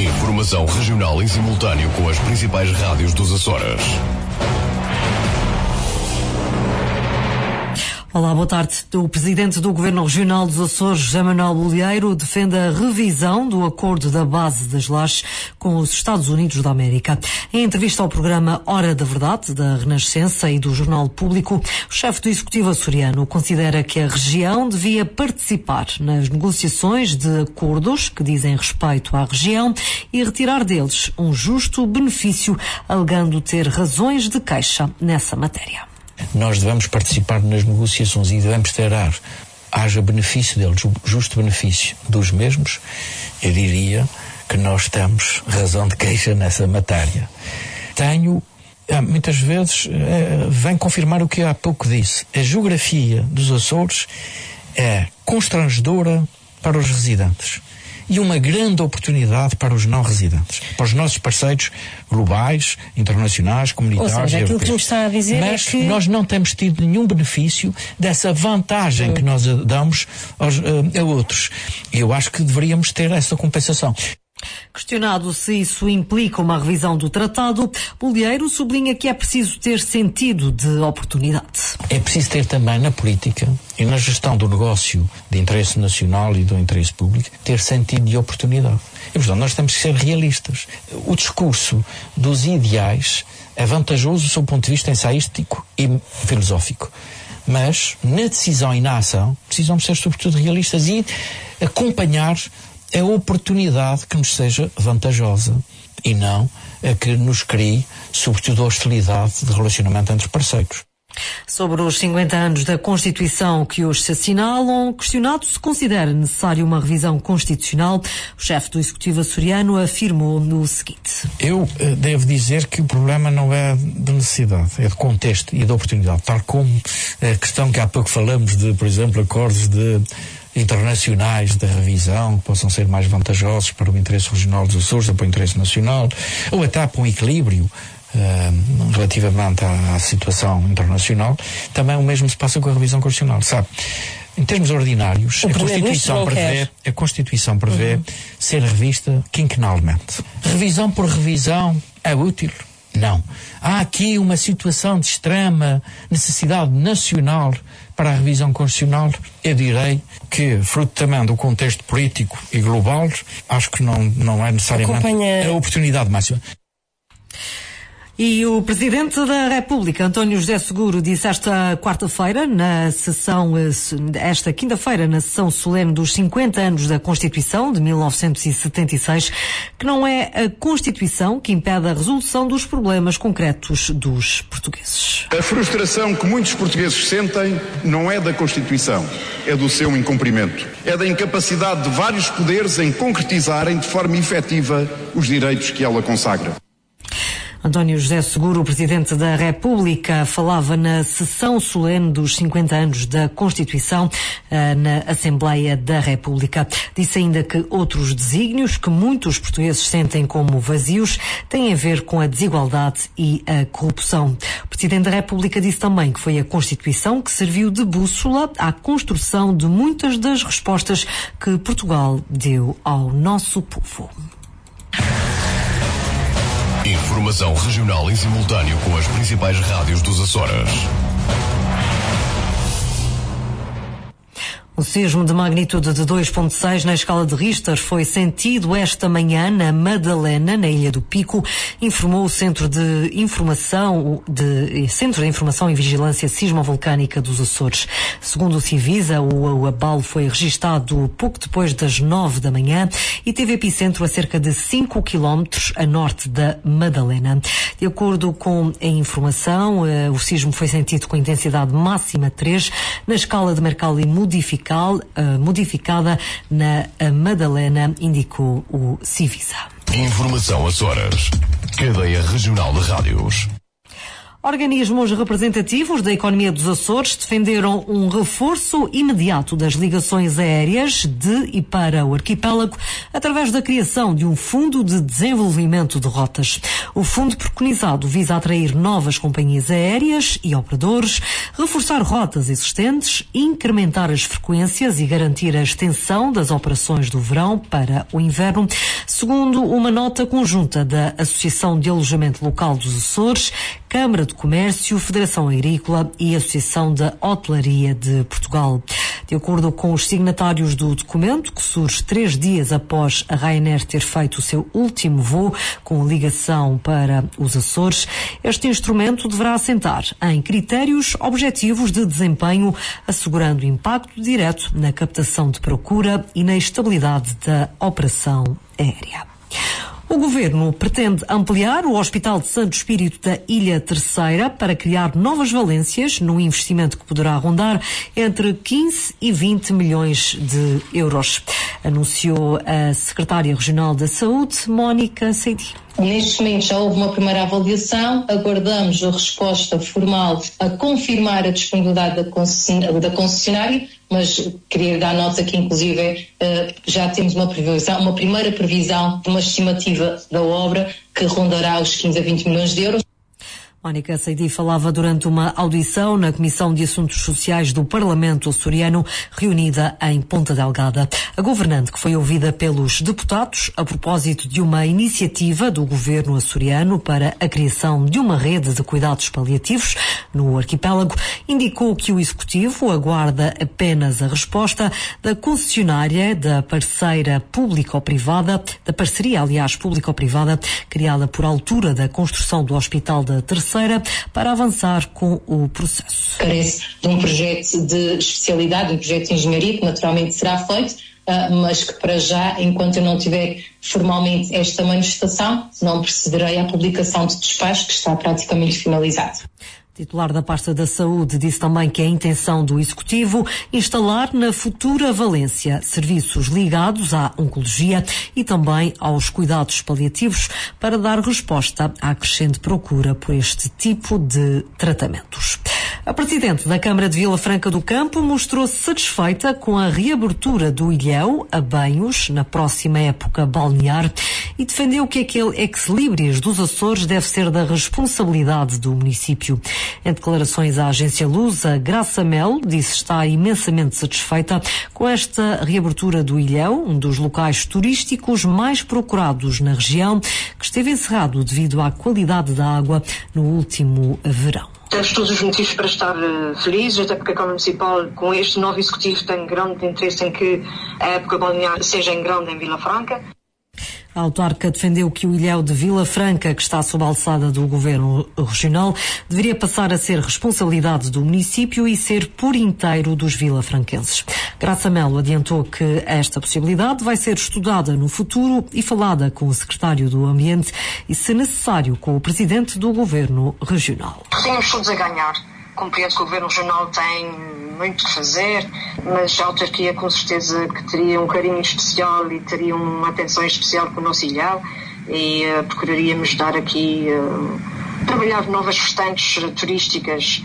Informação regional em simultâneo com as principais rádios dos Açores. Olá, boa tarde. O Presidente do Governo Regional dos Açores, José Manuel Bolieiro, defende a revisão do acordo da base das Lajes com os Estados Unidos da América. Em entrevista ao programa Hora da Verdade, da Renascença e do Jornal Público, o chefe do Executivo açoriano considera que a região devia participar nas negociações de acordos que dizem respeito à região e retirar deles um justo benefício, alegando ter razões de queixa nessa matéria. Nós devemos participar nas negociações e devemos tirar, haja benefício deles, o justo benefício dos mesmos. Eu diria que nós temos razão de queixa nessa matéria. Muitas vezes, vem confirmar o que eu há pouco disse. A geografia dos Açores é constrangedora para os residentes e uma grande oportunidade para os não residentes, para os nossos parceiros globais, internacionais, comunitários. Ou seja, aquilo que nos está a dizer é que nós não temos tido nenhum benefício dessa vantagem que nós damos a outros. Eu acho que deveríamos ter essa compensação. Questionado se isso implica uma revisão do tratado, Bolieiro sublinha que é preciso ter sentido de oportunidade. É preciso ter também na política e na gestão do negócio de interesse nacional e do interesse público, ter sentido de oportunidade. E, portanto, nós temos que ser realistas. O discurso dos ideais é vantajoso sob o ponto de vista ensaístico e filosófico. Mas, na decisão e na ação, precisamos ser, sobretudo, realistas e acompanhar a oportunidade que nos seja vantajosa e não a que nos crie, sobretudo, a hostilidade de relacionamento entre parceiros. Sobre os 50 anos da Constituição que hoje se assinalam, questionado se considera necessária uma revisão constitucional, o chefe do Executivo açoriano afirmou no seguinte: Eu devo dizer que o problema não é de necessidade, é de contexto e de oportunidade, tal como a questão que há pouco falamos de, por exemplo, acordos internacionais de revisão que possam ser mais vantajosos para o interesse regional dos Açores ou para o interesse nacional, ou até para um equilíbrio relativamente à situação internacional. Também o mesmo se passa com a revisão constitucional. Sabe, em termos ordinários, a Constituição prevê ser revista quinquenalmente. Revisão por revisão é útil? Não. Há aqui uma situação de extrema necessidade nacional para a revisão constitucional. Eu direi que, fruto também do contexto político e global, acho que não é necessariamente a oportunidade máxima. E o Presidente da República, António José Seguro, disse esta quinta-feira, na sessão solene dos 50 anos da Constituição de 1976, que não é a Constituição que impede a resolução dos problemas concretos dos portugueses. A frustração que muitos portugueses sentem não é da Constituição, é do seu incumprimento. É da incapacidade de vários poderes em concretizarem de forma efetiva os direitos que ela consagra. António José Seguro, o Presidente da República, falava na sessão solene dos 50 anos da Constituição na Assembleia da República. Disse ainda que outros desígnios que muitos portugueses sentem como vazios têm a ver com a desigualdade e a corrupção. O Presidente da República disse também que foi a Constituição que serviu de bússola à construção de muitas das respostas que Portugal deu ao nosso povo. Informação regional em simultâneo com as principais rádios dos Açores. O sismo de magnitude de 2.6 na escala de Richter foi sentido esta manhã na Madalena, na Ilha do Pico, informou o Centro de Informação e Vigilância Sismovolcânica dos Açores. Segundo o Civisa, o abalo foi registado pouco depois das 9 da manhã e teve epicentro a cerca de 5 quilómetros a norte da Madalena. De acordo com a informação, o sismo foi sentido com intensidade máxima 3 na escala de Mercalli modificada na Madalena, indicou o Civisa. Informação Açores. Cadeia Regional de Rádios. Organismos representativos da economia dos Açores defenderam um reforço imediato das ligações aéreas de e para o arquipélago através da criação de um fundo de desenvolvimento de rotas. O fundo preconizado visa atrair novas companhias aéreas e operadores, reforçar rotas existentes, incrementar as frequências e garantir a extensão das operações do verão para o inverno, Segundo uma nota conjunta da Associação de Alojamento Local dos Açores, Câmara de Comércio, Federação Agrícola e Associação da Hotelaria de Portugal. De acordo com os signatários do documento, que surge 3 dias após a Ryanair ter feito o seu último voo com ligação para os Açores, este instrumento deverá assentar em critérios objetivos de desempenho, assegurando impacto direto na captação de procura e na estabilidade da operação aérea. O Governo pretende ampliar o Hospital de Santo Espírito da Ilha Terceira para criar novas valências num investimento que poderá rondar entre 15 e 20 milhões de euros, anunciou a Secretária Regional da Saúde, Mónica Seidi. Neste momento já houve uma primeira avaliação, aguardamos a resposta formal a confirmar a disponibilidade da concessionária, mas queria dar nota que inclusive já temos uma primeira previsão de uma estimativa da obra que rondará os 15 a 20 milhões de euros. Mónica Seidi falava durante uma audição na Comissão de Assuntos Sociais do Parlamento açoriano, reunida em Ponta Delgada. A governante, que foi ouvida pelos deputados a propósito de uma iniciativa do governo açoriano para a criação de uma rede de cuidados paliativos no arquipélago, indicou que o Executivo aguarda apenas a resposta da concessionária da parceria público-privada, criada por altura da construção do Hospital da Terceira, para avançar com o processo. Carece de um projeto de especialidade, um projeto de engenharia que naturalmente será feito, mas que para já, enquanto eu não tiver formalmente esta manifestação, não procederei à publicação de despacho que está praticamente finalizado. Titular da pasta da Saúde disse também que é a intenção do Executivo instalar na futura Valência serviços ligados à oncologia e também aos cuidados paliativos para dar resposta à crescente procura por este tipo de tratamentos. A Presidente da Câmara de Vila Franca do Campo mostrou-se satisfeita com a reabertura do Ilhéu a banhos na próxima época balnear e defendeu que aquele ex-libris dos Açores deve ser da responsabilidade do município. Em declarações à agência Lusa, Graça Melo disse estar imensamente satisfeita com esta reabertura do Ilhéu, um dos locais turísticos mais procurados na região, que esteve encerrado devido à qualidade da água no último verão. Temos todos os motivos para estar felizes, até porque a Câmara Municipal, com este novo Executivo, tem grande interesse em que a época balnear seja em grande em Vila Franca. A autarca defendeu que o Ilhéu de Vila Franca, que está sob a alçada do Governo Regional, deveria passar a ser responsabilidade do município e ser por inteiro dos vilafranquenses. Graça Melo adiantou que esta possibilidade vai ser estudada no futuro e falada com o secretário do Ambiente e, se necessário, com o presidente do Governo Regional. Temos todos a ganhar. Compreendo que o Governo Regional tem muito que fazer, mas a autarquia com certeza que teria um carinho especial e teria uma atenção especial para o nosso Ilhéu e procuraríamos dar aqui, trabalhar novas vertentes turísticas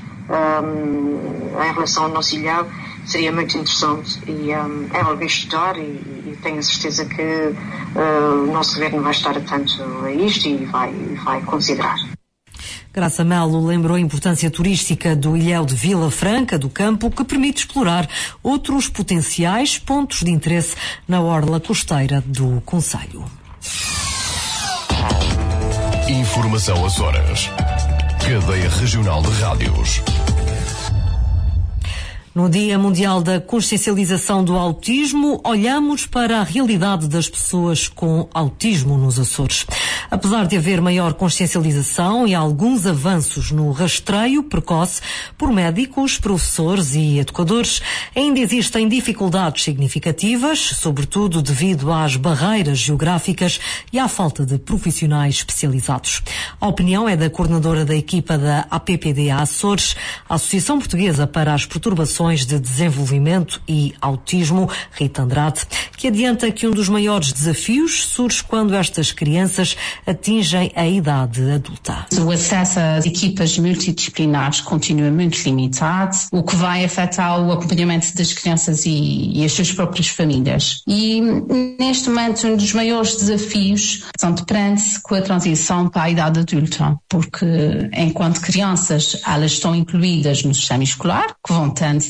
em relação ao nosso Ilhéu. Seria muito interessante e é algo a estudar e tenho a certeza que o nosso Governo vai estar atento a isto e vai considerar. Graça Melo lembrou a importância turística do Ilhéu de Vila Franca do Campo, que permite explorar outros potenciais pontos de interesse na orla costeira do concelho. Informação Açores. Cadeia Regional de Rádios. No Dia Mundial da Consciencialização do Autismo, olhamos para a realidade das pessoas com autismo nos Açores. Apesar de haver maior consciencialização e alguns avanços no rastreio precoce por médicos, professores e educadores, ainda existem dificuldades significativas, sobretudo devido às barreiras geográficas e à falta de profissionais especializados. A opinião é da coordenadora da equipa da APPDA Açores, a Associação Portuguesa para as Perturbações de Desenvolvimento e Autismo, Rita Andrade, que adianta que um dos maiores desafios surge quando estas crianças atingem a idade adulta. O acesso às equipas multidisciplinares continua muito limitado, o que vai afetar o acompanhamento das crianças e as suas próprias famílias. E neste momento um dos maiores desafios são deprende-se com a transição para a idade adulta, porque enquanto crianças elas estão incluídas no sistema escolar, que vão tendo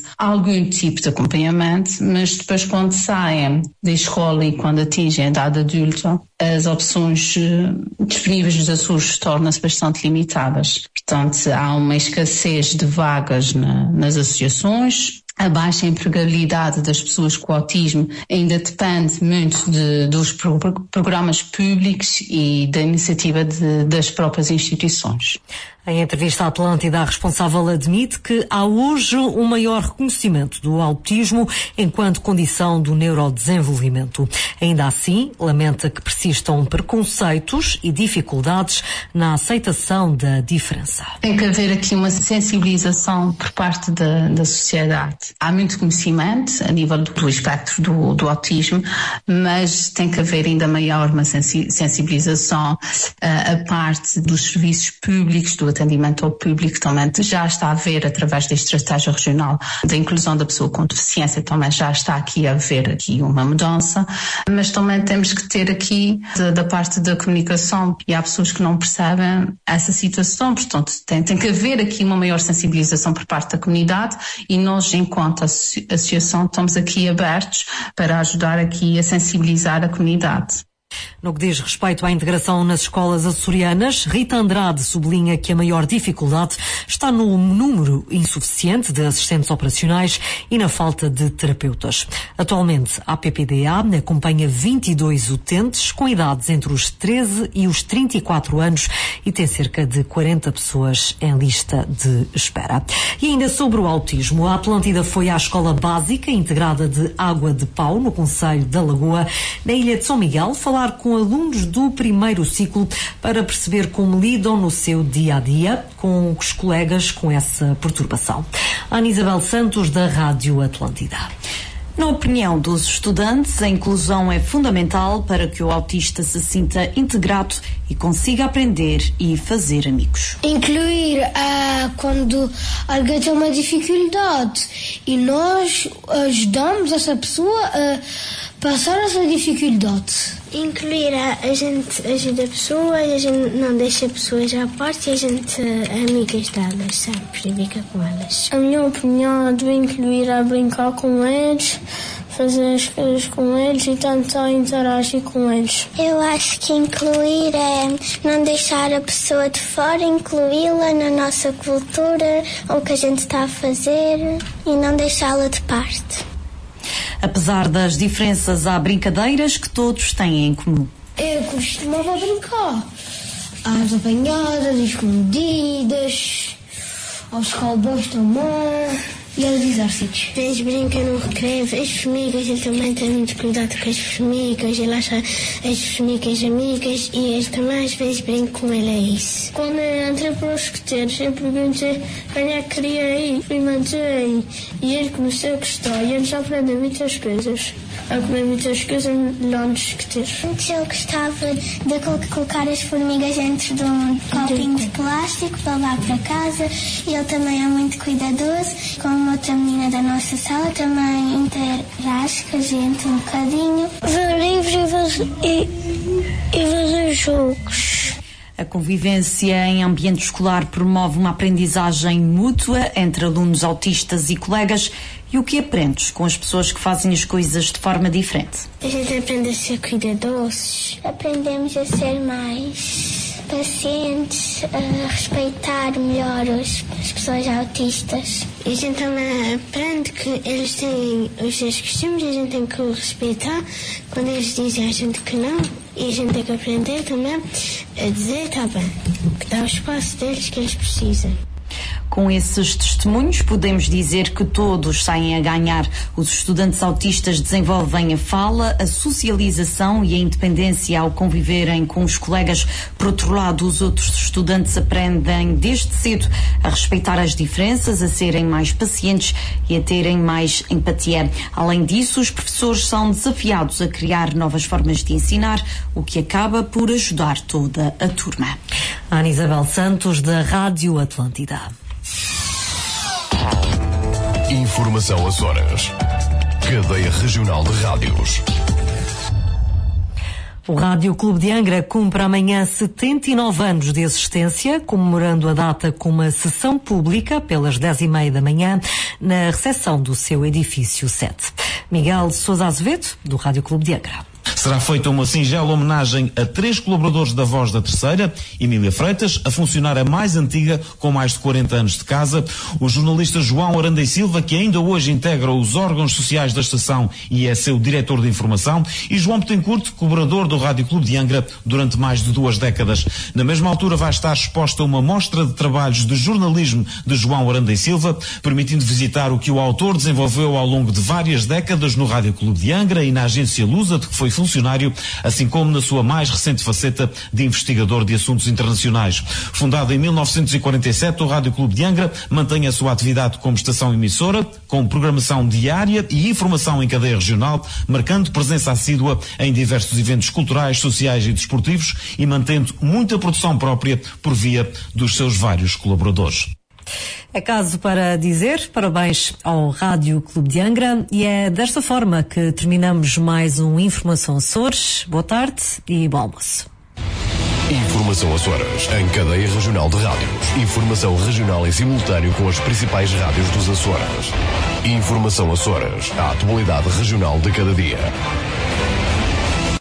algum tipo de acompanhamento, mas depois quando saem da escola e quando atingem a idade adulta, as opções disponíveis da SUS tornam-se bastante limitadas. Portanto, há uma escassez de vagas nas associações. A baixa empregabilidade das pessoas com autismo ainda depende muito dos programas públicos e da iniciativa das próprias instituições. Em entrevista à Atlântida, a responsável admite que há hoje um maior reconhecimento do autismo enquanto condição do neurodesenvolvimento. Ainda assim, lamenta que persistam preconceitos e dificuldades na aceitação da diferença. Tem que haver aqui uma sensibilização por parte da sociedade. Há muito conhecimento a nível do espectro do autismo, mas tem que haver ainda maior uma sensibilização a parte dos serviços públicos, do atendimento ao público. Também já está a haver, através da estratégia regional da inclusão da pessoa com deficiência, também já está aqui a haver aqui uma mudança, mas também temos que ter aqui da parte da comunicação, e há pessoas que não percebem essa situação, portanto tem que haver aqui uma maior sensibilização por parte da comunidade, e nós, enquanto associação, estamos aqui abertos para ajudar aqui a sensibilizar a comunidade. No que diz respeito à integração nas escolas açorianas, Rita Andrade sublinha que a maior dificuldade está no número insuficiente de assistentes operacionais e na falta de terapeutas. Atualmente, a PPDA acompanha 22 utentes com idades entre os 13 e os 34 anos e tem cerca de 40 pessoas em lista de espera. E ainda sobre o autismo, a Atlântida foi à escola básica integrada de Água de Pau, no concelho da Lagoa, na ilha de São Miguel, falar com alunos do primeiro ciclo para perceber como lidam no seu dia-a-dia com os colegas com essa perturbação. Ana Isabel Santos, da Rádio Atlântida. Na opinião dos estudantes, a inclusão é fundamental para que o autista se sinta integrado e consiga aprender e fazer amigos. Incluir quando alguém tem uma dificuldade e nós ajudamos essa pessoa a passar essa dificuldade. Incluir a gente ajuda pessoas, a gente não deixa pessoas à parte e a gente é amigas delas, sempre fica com elas. A minha opinião é de incluir a brincar com eles, fazer as coisas com eles e tentar interagir com eles. Eu acho que incluir é não deixar a pessoa de fora, incluí-la na nossa cultura, o que a gente está a fazer e não deixá-la de parte. Apesar das diferenças, há brincadeiras que todos têm em comum. Eu costumava brincar às apanhadas, escondidas, aos cowboys também e aos exércitos. Eles brincam no recreio, as formigas, ele também tem muito cuidado com as formigas, ele acha as formigas amigas e ele também às vezes brinca com ele, é isso. Quando eu entrei para os escuteiros, eu perguntei quem é que queria ir, experimentei e ele começou a gostar e ele já aprendeu muitas coisas. A comer muitas coisas lá nos escuteiros. Eu gostava de colocar as formigas dentro de um copinho de plástico para levar para casa. Ele também é muito cuidadoso. Com uma outra menina da nossa sala também interage com a gente um bocadinho. Ver livros e fazer jogos. A convivência em ambiente escolar promove uma aprendizagem mútua entre alunos autistas e colegas. E o que aprendes com as pessoas que fazem as coisas de forma diferente? A gente aprende a ser cuidadosos. Aprendemos a ser mais pacientes, a respeitar melhor as pessoas autistas. E a gente também aprende que eles têm os seus costumes e a gente tem que respeitar quando eles dizem a gente que não. E a gente tem que aprender também a dizer, tá bem, que dá o espaço deles que eles precisam. Com esses testemunhos, podemos dizer que todos saem a ganhar. Os estudantes autistas desenvolvem a fala, a socialização e a independência ao conviverem com os colegas. Por outro lado, os outros estudantes aprendem desde cedo a respeitar as diferenças, a serem mais pacientes e a terem mais empatia. Além disso, os professores são desafiados a criar novas formas de ensinar, o que acaba por ajudar toda a turma. Ana Isabel Santos, da Rádio Atlântida. Informação Açores. Cadeia Regional de Rádios. O Rádio Clube de Angra cumpre amanhã 79 anos de existência, comemorando a data com uma sessão pública pelas 10h30 da manhã na recepção do seu edifício 7. Miguel Sousa Azevedo, do Rádio Clube de Angra. Será feita uma singela homenagem a 3 colaboradores da Voz da Terceira: Emília Freitas, a funcionária mais antiga, com mais de 40 anos de casa; o jornalista João Aranda e Silva, que ainda hoje integra os órgãos sociais da estação e é seu diretor de informação; e João Betancourt, colaborador do Rádio Clube de Angra durante mais de 2 décadas. Na mesma altura vai estar exposta uma mostra de trabalhos de jornalismo de João Aranda e Silva, permitindo visitar o que o autor desenvolveu ao longo de várias décadas no Rádio Clube de Angra e na agência Lusa, de que foi funcionário, assim como na sua mais recente faceta de investigador de assuntos internacionais. Fundado em 1947, o Rádio Clube de Angra mantém a sua atividade como estação emissora, com programação diária e informação em cadeia regional, marcando presença assídua em diversos eventos culturais, sociais e desportivos e mantendo muita produção própria por via dos seus vários colaboradores. É caso para dizer parabéns ao Rádio Clube de Angra, e é desta forma que terminamos mais um Informação Açores. Boa tarde e bom almoço. Informação Açores, em cadeia regional de rádios. Informação regional em simultâneo com as principais rádios dos Açores. Informação Açores, a atualidade regional de cada dia.